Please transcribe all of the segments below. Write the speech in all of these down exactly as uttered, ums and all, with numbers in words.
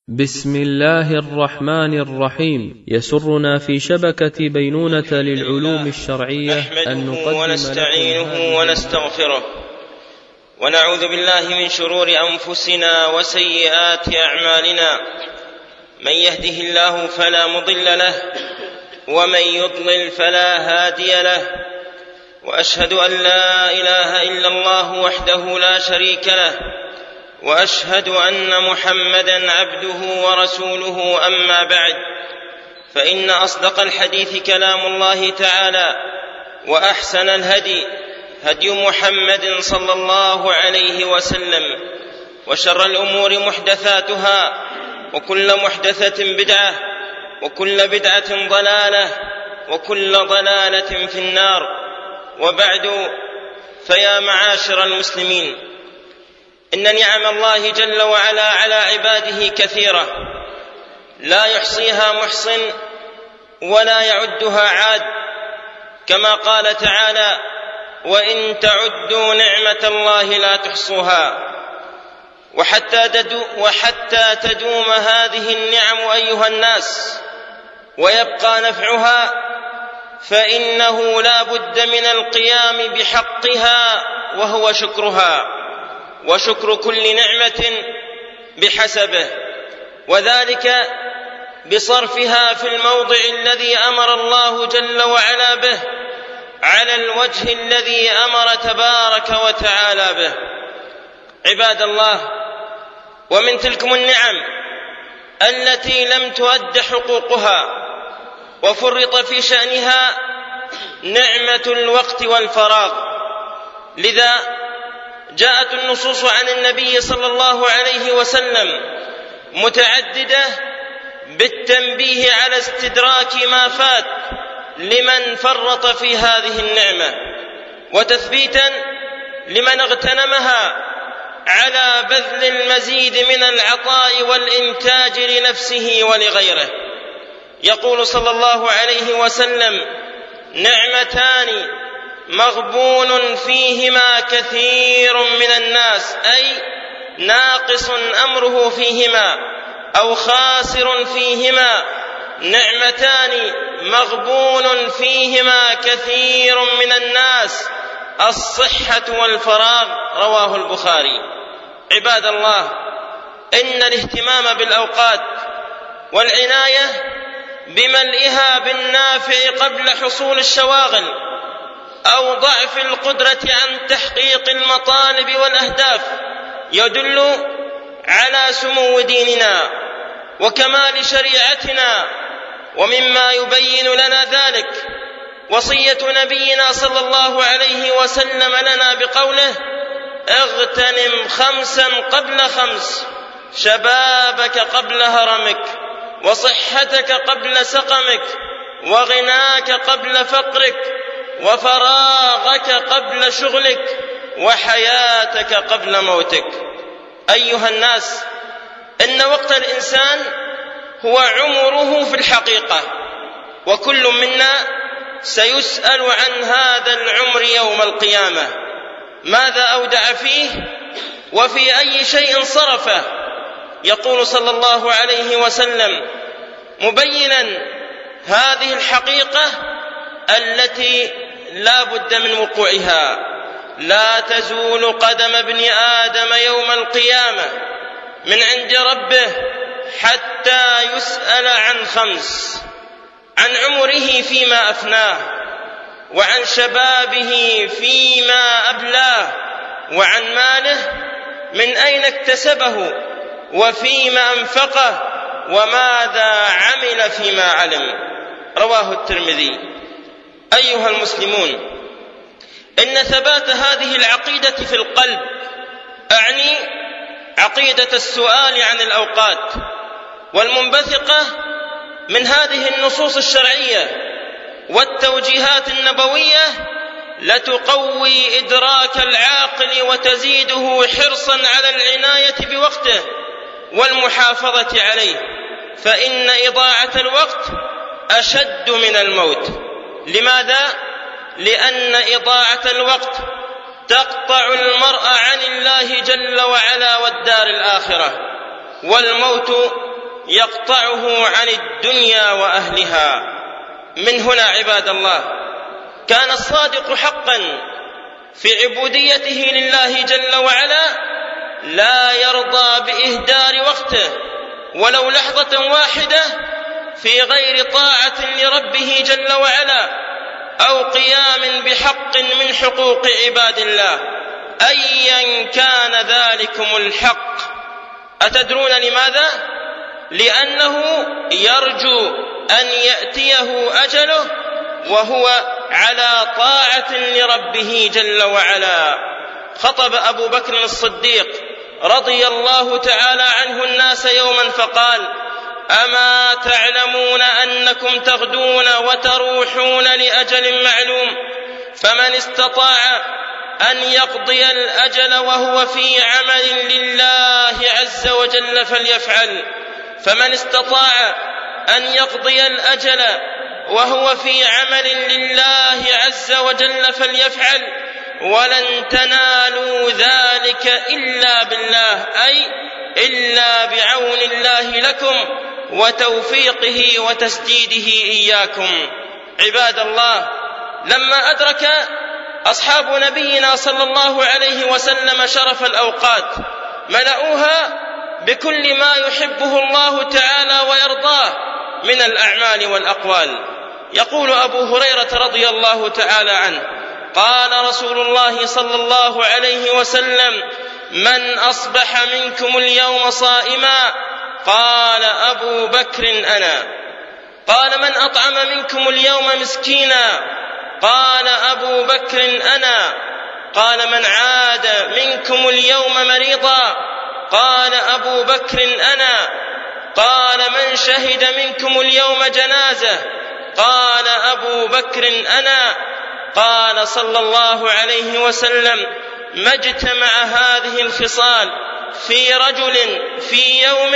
بسم الله الرحمن الرحيم. يسرنا في شبكة بينونة للعلوم الشرعية أن نقدم ونستعينه ونستغفره ونعوذ بالله من شرور أنفسنا وسيئات أعمالنا، من يهده الله فلا مضل له ومن يضلل فلا هادي له، وأشهد أن لا إله إلا الله وحده لا شريك له، وأشهد أن محمدًا عبده ورسوله. أما بعد، فإن أصدق الحديث كلام الله تعالى، وأحسن الهدي هدي محمد صلى الله عليه وسلم، وشر الأمور محدثاتها، وكل محدثة بدعة، وكل بدعة ضلالة، وكل ضلالة في النار. وبعد، فيا معاشر المسلمين، إن نعم الله جل وعلا على عباده كثيرة لا يحصيها محصٍ ولا يعدها عاد، كما قال تعالى: وإن تعدوا نعمة الله لا تحصوها. وحتى, وحتى تدوم هذه النعم أيها الناس ويبقى نفعها، فإنه لا بد من القيام بحقها، وهو شكرها، وشكر كل نعمة بحسبه، وذلك بصرفها في الموضع الذي أمر الله جل وعلا به، على الوجه الذي أمر تبارك وتعالى به. عباد الله، ومن تلكم النعم التي لم تؤد حقوقها وفرط في شأنها نعمة الوقت والفراغ. لذا جاءت النصوص عن النبي صلى الله عليه وسلم متعددة بالتنبيه على استدراك ما فات لمن فرط في هذه النعمة، وتثبيتا لمن اغتنمها على بذل المزيد من العطاء والإنتاج لنفسه ولغيره. يقول صلى الله عليه وسلم: نعمتان مغبون فيهما كثير من الناس، أي ناقص أمره فيهما أو خاسر فيهما. نعمتان مغبون فيهما كثير من الناس: الصحة والفراغ. رواه البخاري. عباد الله، إن الاهتمام بالأوقات والعناية بملئها بالنافع قبل حصول الشواغل أو ضعف القدرة عن تحقيق المطالب والأهداف يدل على سمو ديننا وكمال شريعتنا. ومما يبين لنا ذلك وصية نبينا صلى الله عليه وسلم لنا بقوله: اغتنم خمسا قبل خمس، شبابك قبل هرمك، وصحتك قبل سقمك، وغناك قبل فقرك، وفراغك قبل شغلك، وحياتك قبل موتك. أيها الناس، إن وقت الإنسان هو عمره في الحقيقة، وكل منا سيسأل عن هذا العمر يوم القيامة: ماذا أودع فيه وفي أي شيء صرفه؟ يقول صلى الله عليه وسلم مبينا هذه الحقيقة التي لا بد من وقوعها: لا تزول قدم ابن آدم يوم القيامة من عند ربه حتى يسأل عن خمس: عن عمره فيما أفناه، وعن شبابه فيما أبلاه، وعن ماله من أين اكتسبه وفيما أنفقه، وماذا عمل فيما علم. رواه الترمذي. أيها المسلمون، إن ثبات هذه العقيدة في القلب، أعني عقيدة السؤال عن الأوقات، والمنبثقة من هذه النصوص الشرعية والتوجيهات النبوية، لتقوي إدراك العاقل وتزيده حرصا على العناية بوقته والمحافظة عليه، فإن إضاعة الوقت أشد من الموت. لماذا؟ لأن إضاعة الوقت تقطع المرء عن الله جل وعلا والدار الآخرة، والموت يقطعه عن الدنيا وأهلها. من هنا عباد الله كان الصادق حقا في عبوديته لله جل وعلا لا يرضى بإهدار وقته ولو لحظة واحدة في غير طاعة لربه جل وعلا أو قيام بحق من حقوق عباد الله أيا كان ذلكم الحق. أتدرون لماذا؟ لأنه يرجو أن يأتيه أجله وهو على طاعة لربه جل وعلا. خطب أبو بكر الصديق رضي الله تعالى عنه الناس يوما فقال: أما تعلمون أنكم تغدون وتروحون لأجل معلوم، فمن استطاع أن يقضي الأجل وهو في عمل لله عز وجل فليفعل، فمن استطاع أن يقضي الأجل وهو في عمل لله عز وجل فليفعل، ولن تنالوا ذلك إلا بالله، أي إلا بعون الله لكم وتوفيقه وتسديده إياكم. عباد الله، لما أدرك أصحاب نبينا صلى الله عليه وسلم شرف الأوقات ملأوها بكل ما يحبه الله تعالى ويرضاه من الأعمال والأقوال. يقول أبو هريرة رضي الله تعالى عنه: قال رسول الله صلى الله عليه وسلم: من أصبح منكم اليوم صائما؟ قال أبو بكر: أنا. قال: من أطعم منكم اليوم مسكينا؟ قال أبو بكر: أنا. قال: من عاد منكم اليوم مريضا؟ قال أبو بكر: أنا. قال: من شهد منكم اليوم جنازة؟ قال أبو بكر: أنا. قال صلى الله عليه وسلم: ما اجتمع هذه الخصال في رجل في يوم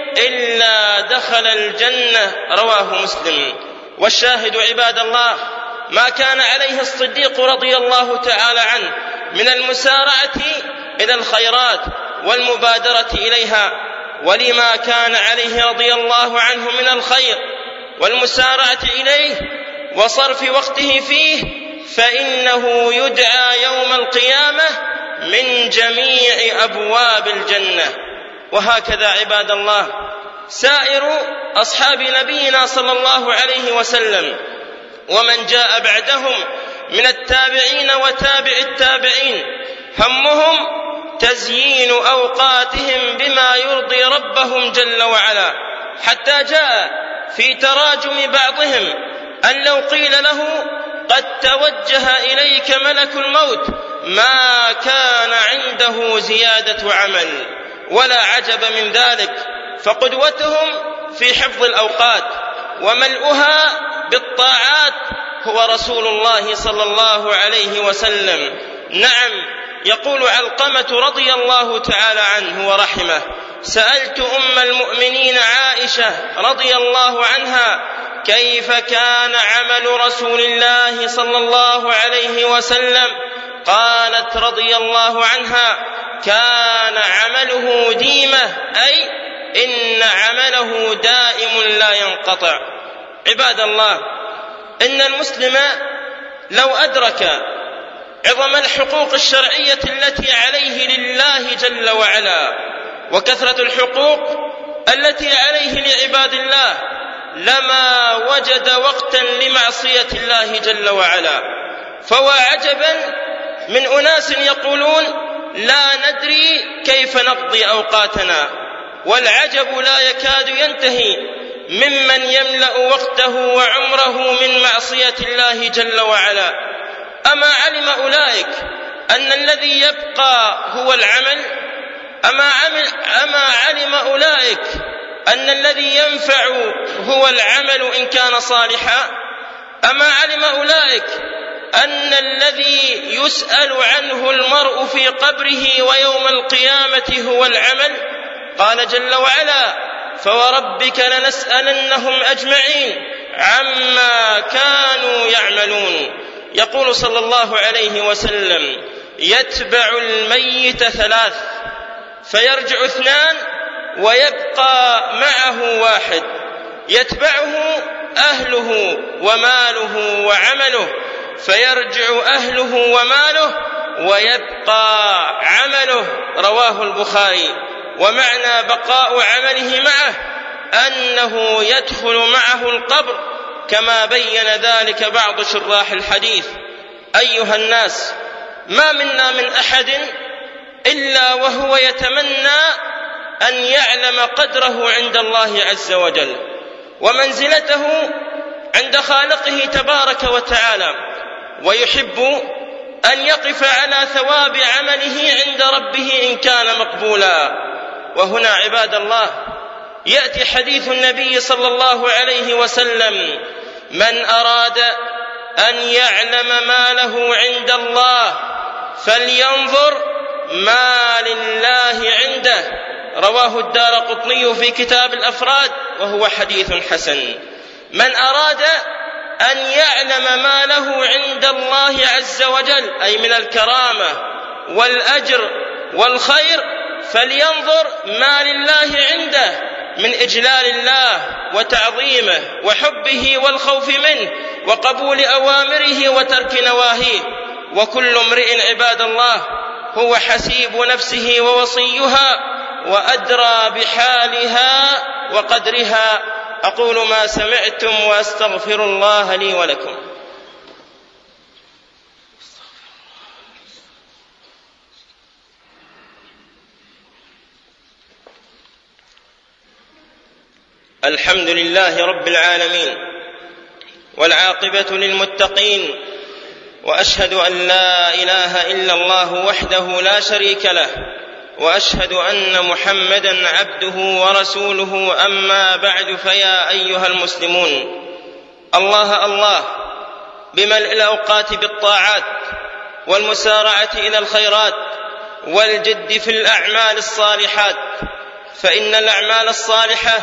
إلا دخل الجنة. رواه مسلم. والشاهد عباد الله ما كان عليه الصديق رضي الله تعالى عنه من المسارعة إلى الخيرات والمبادرة إليها، ولما كان عليه رضي الله عنه من الخير والمسارعة إليه وصرف وقته فيه، فإنه يدعى يوم القيامة من جميع أبواب الجنة. وهكذا عباد الله سائر أصحاب نبينا صلى الله عليه وسلم ومن جاء بعدهم من التابعين وتابع التابعين همهم تزيين أوقاتهم بما يرضي ربهم جل وعلا، حتى جاء في تراجم بعضهم أن لو قيل له: قد توجه إليك ملك الموت، ما كان عنده زيادة عمل. ولا عجب من ذلك، فقدوتهم في حفظ الأوقات وملؤها بالطاعات هو رسول الله صلى الله عليه وسلم. نعم، يقول علقمة رضي الله تعالى عنه ورحمه: سألت أم المؤمنين عائشة رضي الله عنها: كيف كان عمل رسول الله صلى الله عليه وسلم؟ قالت رضي الله عنها: كان عمله ديمة، أي إن عمله دائم لا ينقطع. عباد الله، إن المسلم لو أدرك عظم الحقوق الشرعية التي عليه لله جل وعلا وكثرة الحقوق التي عليه لعباد الله لما وجد وقتا لمعصية الله جل وعلا. فوا عجبا من أناس يقولون: لا ندري كيف نقضي أوقاتنا، والعجب لا يكاد ينتهي ممن يملأ وقته وعمره من معصية الله جل وعلا. أما علم أولئك أن الذي يبقى هو العمل؟ أما, عمل أما علم أولئك أن الذي ينفع هو العمل إن كان صالحا؟ أما علم أولئك أن الذي يسأل عنه المرء في قبره ويوم القيامة هو العمل؟ قال جل وعلا: فوربك لنسألنهم أجمعين عما كانوا يعملون. يقول صلى الله عليه وسلم: يتبع الميت ثلاث، فيرجع اثنان ويبقى معه واحد يتبعه أهله وماله وعمله، فيرجع أهله وماله ويبقى عمله. رواه البخاري. ومعنى بقاء عمله معه أنه يدخل معه القبر، كما بين ذلك بعض شراح الحديث. أيها الناس، ما منا من أحد إلا وهو يتمنى أن يعلم قدره عند الله عز وجل ومنزلته عند خالقه تبارك وتعالى، ويحب أن يقف على ثواب عمله عند ربه إن كان مقبولا. وهنا عباد الله يأتي حديث النبي صلى الله عليه وسلم: من أراد أن يعلم ما له عند الله فلينظر ما لله عنده. رواه الدارقطني في كتاب الأفراد وهو حديث حسن. من أراد أن يعلم ما له عند الله عز وجل، أي من الكرامة والأجر والخير، فلينظر ما لله عنده من إجلال الله وتعظيمه وحبه والخوف منه وقبول أوامره وترك نواهيه. وكل امرئ عباد الله هو حسيب نفسه ووصيها وأدرى بحالها وقدرها. أقول ما سمعتم وأستغفر الله لي ولكم. الحمد لله رب العالمين، والعاقبة للمتقين، وأشهد أن لا إله إلا الله وحده لا شريك له، وأشهد أن محمدًا عبده ورسوله. أما بعد، فيا أيها المسلمون، الله الله بملء الأوقات بالطاعات والمسارعة إلى الخيرات والجد في الأعمال الصالحات، فإن الأعمال الصالحة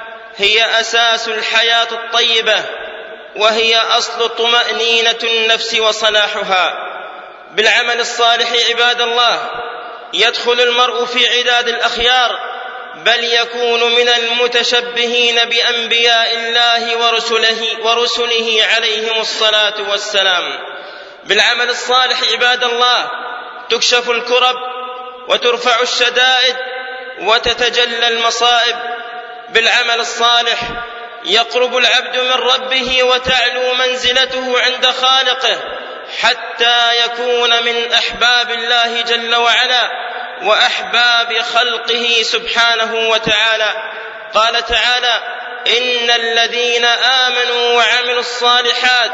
هي أساس الحياة الطيبة، وهي أصل طمأنينة النفس وصلاحها. بالعمل الصالح عباد الله يدخل المرء في عداد الأخيار، بل يكون من المتشبهين بأنبياء الله ورسله, ورسله عليهم الصلاة والسلام. بالعمل الصالح عباد الله تكشف الكرب وترفع الشدائد وتتجلى المصائب. بالعمل الصالح يقرب العبد من ربه وتعلو منزلته عند خالقه، حتى يكون من أحباب الله جل وعلا وأحباب خلقه سبحانه وتعالى. قال تعالى: إن الذين آمنوا وعملوا الصالحات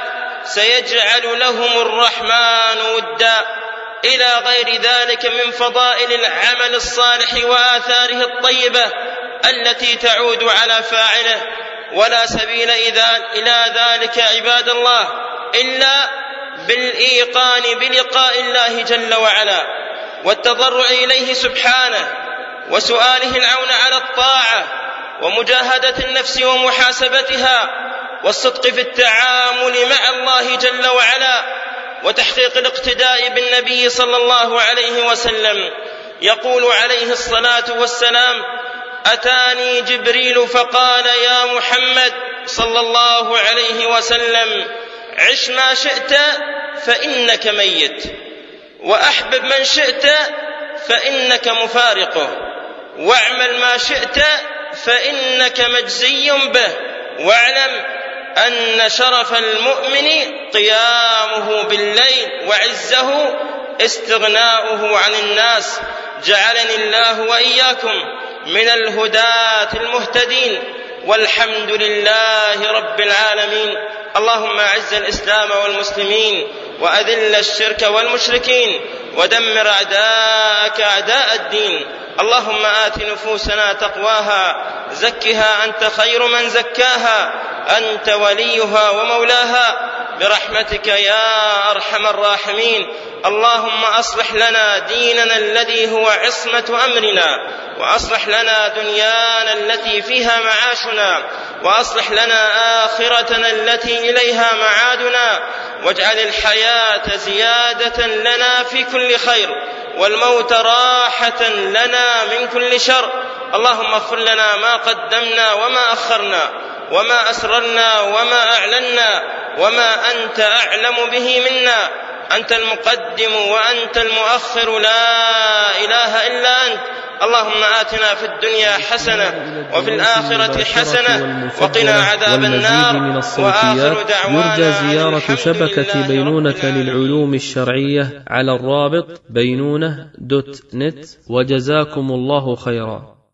سيجعل لهم الرحمن ودا، إلى غير ذلك من فضائل العمل الصالح وآثاره الطيبة التي تعود على فاعله. ولا سبيل إلى ذلك عباد الله إلا بالإيقان بلقاء الله جل وعلا والتضرع إليه سبحانه وسؤاله العون على الطاعة ومجاهدة النفس ومحاسبتها والصدق في التعامل مع الله جل وعلا وتحقيق الاقتداء بالنبي صلى الله عليه وسلم. يقول عليه الصلاة والسلام: أتاني جبريل فقال: يا محمد صلى الله عليه وسلم، عش ما شئت فإنك ميت، وأحبب من شئت فإنك مفارقه، واعمل ما شئت فإنك مجزي به، واعلم أن شرف المؤمن قيامه بالليل وعزه استغناؤه عن الناس. جعلني الله وإياكم من الهداة المهتدين، والحمد لله رب العالمين. اللهم أعز الإسلام والمسلمين، وأذل الشرك والمشركين، ودمر أعداءك أعداء الدين. اللهم آت نفوسنا تقواها، زكها أنت خير من زكاها، أنت وليها ومولاها، برحمتك يا أرحم الراحمين. اللهم أصلح لنا ديننا الذي هو عصمة أمرنا، وأصلح لنا دنيانا التي فيها معاشنا، وأصلح لنا آخرتنا التي إليها معادنا، واجعل الحياة زيادة لنا في كل خير، والموت راحة لنا من كل شر، اللهم اغفر لنا ما قدمنا وما أخرنا وما أسررنا وما أعلنا وما أنت أعلم به منا. أنت المقدم وأنت المؤخر، لا إله إلا أنت. اللهم آتنا في الدنيا حسنة وفي الآخرة حسنة وقنا عذاب النار. وآخر دعوانا يرجى زيارة شبكة بينونة رب للعلوم الشرعية على الرابط بينونة دوت نت. وجزاكم الله خيرا.